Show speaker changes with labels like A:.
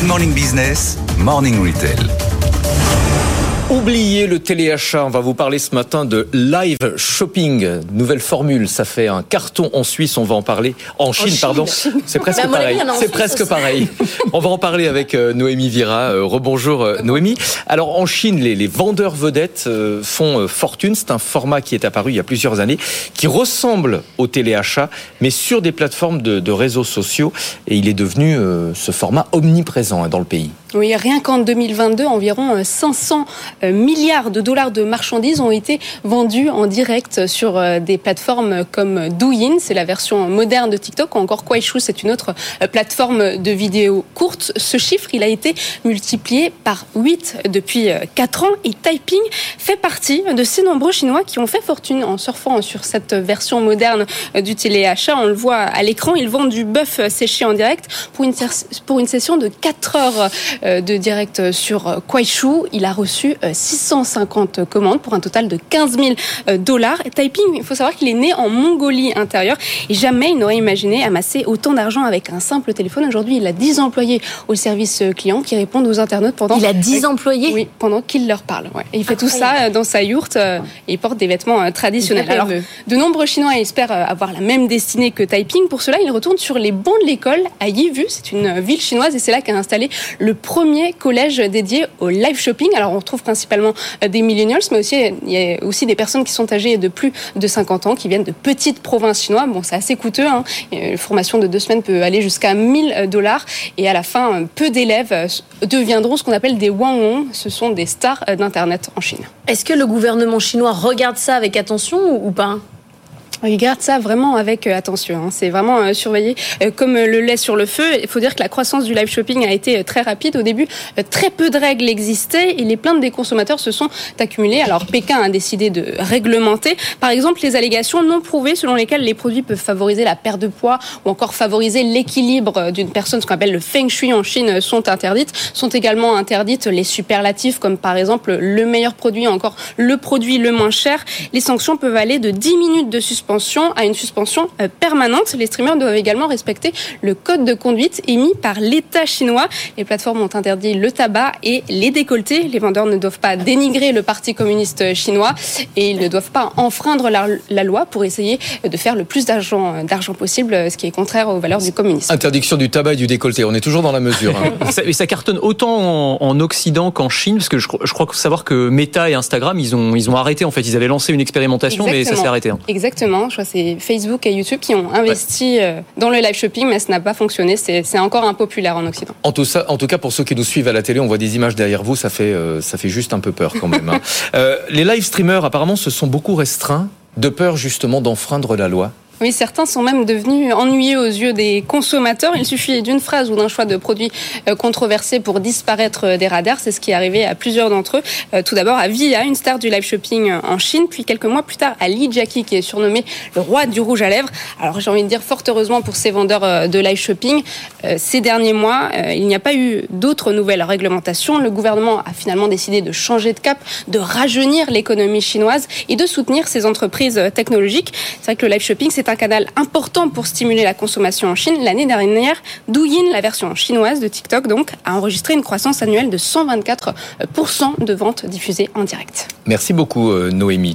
A: Good Morning Business, Morning Retail.
B: Oubliez le téléachat, on va vous parler ce matin de live shopping, nouvelle formule, ça fait un carton en Suisse, on va en parler en Chine, pardon. C'est presque pareil. C'est presque pareil. On va en parler avec Noémie Vira. Rebonjour Noémie. Alors en Chine, les vendeurs vedettes font fortune. C'est un format qui est apparu il y a plusieurs années, qui ressemble au téléachat, mais sur des plateformes de réseaux sociaux. Et il est devenu ce format omniprésent dans le pays.
C: Oui, rien qu'en 2022, environ 500 milliards de dollars de marchandises ont été vendus en direct sur des plateformes comme Douyin, c'est la version moderne de TikTok, ou encore Kuaishou, c'est une autre plateforme de vidéos courtes. Ce chiffre, il a été multiplié par 8 depuis 4 ans et Taiping fait partie de ces nombreux Chinois qui ont fait fortune en surfant sur cette version moderne du téléachat. On le voit à l'écran, ils vendent du bœuf séché en direct pour une session de 4 heures de direct sur Kuaishou. Il a reçu 650 commandes pour un total de 15 000 dollars. Taiping, il faut savoir qu'il est né en Mongolie intérieure et jamais il n'aurait imaginé amasser autant d'argent avec un simple téléphone. Aujourd'hui, il a 10 employés au service client qui répondent aux internautes pendant...
D: Il a 10 employés ?
C: Oui, pendant qu'il leur parle. Ouais. Et il fait tout ça dans sa yourte et il porte des vêtements traditionnels. Alors, de nombreux Chinois espèrent avoir la même destinée que Taiping. Pour cela, ils retournent sur les bancs de l'école à Yivu. C'est une ville chinoise et c'est là qu'a installé le premier collège dédié au live shopping. Alors on retrouve principalement des millennials, mais il y a aussi des personnes qui sont âgées de plus de 50 ans, qui viennent de petites provinces chinoises. Bon, c'est assez coûteux, hein. Une formation de 2 semaines peut aller jusqu'à 1 000 $ et à la fin, peu d'élèves deviendront ce qu'on appelle des Wangong. Ce sont des stars d'Internet en Chine.
D: Est-ce que le gouvernement chinois regarde ça avec attention ou pas ?
C: Il garde ça vraiment avec attention. C'est vraiment surveillé comme le lait sur le feu. Il faut dire que la croissance du live shopping a été très rapide. Au début, très peu de règles existaient et les plaintes des consommateurs se sont accumulées. Alors Pékin a décidé de réglementer. Par exemple, les allégations non prouvées selon lesquelles les produits peuvent favoriser la perte de poids ou encore favoriser l'équilibre d'une personne, ce qu'on appelle le feng shui en Chine, sont interdites. Sont également interdites les superlatifs comme par exemple le meilleur produit ou encore le produit le moins cher. Les sanctions peuvent aller de 10 minutes de suspension à une suspension permanente. Les streamers doivent également respecter le code de conduite émis par l'État chinois. Les plateformes ont interdit le tabac et les décolletés. Les vendeurs ne doivent pas dénigrer le Parti communiste chinois et ils ne doivent pas enfreindre la loi pour essayer de faire le plus d'argent possible, ce qui est contraire aux valeurs du communisme.
B: Interdiction du tabac et du décolleté, on est toujours dans la mesure. Hein.
E: Ça cartonne autant en Occident qu'en Chine, parce que je crois savoir que Meta et Instagram, ils ont arrêté en fait. Ils avaient lancé une expérimentation, mais ça s'est arrêté. Hein.
C: Exactement. Je crois que c'est Facebook et YouTube qui ont investi dans le live shopping, mais ça n'a pas fonctionné. C'est encore impopulaire en Occident.
B: En tout cas, pour ceux qui nous suivent à la télé, on voit des images derrière vous, ça fait juste un peu peur quand même. Hein. Les live streamers, apparemment, se sont beaucoup restreints de peur justement d'enfreindre la loi.
C: Oui, certains sont même devenus ennuyeux aux yeux des consommateurs. Il suffit d'une phrase ou d'un choix de produit controversé pour disparaître des radars. C'est ce qui est arrivé à plusieurs d'entre eux. Tout d'abord à Via, une star du live shopping en Chine, puis quelques mois plus tard à Li Jiaqi, qui est surnommé le roi du rouge à lèvres. Alors j'ai envie de dire fort heureusement pour ces vendeurs de live shopping. Ces derniers mois, il n'y a pas eu d'autres nouvelles réglementations. Le gouvernement a finalement décidé de changer de cap, de rajeunir l'économie chinoise et de soutenir ces entreprises technologiques. C'est vrai que le live shopping, c'est un canal important pour stimuler la consommation en Chine. L'année dernière, Douyin, la version chinoise de TikTok, donc, a enregistré une croissance annuelle de 124% de ventes diffusées en direct.
B: Merci beaucoup, Noémie.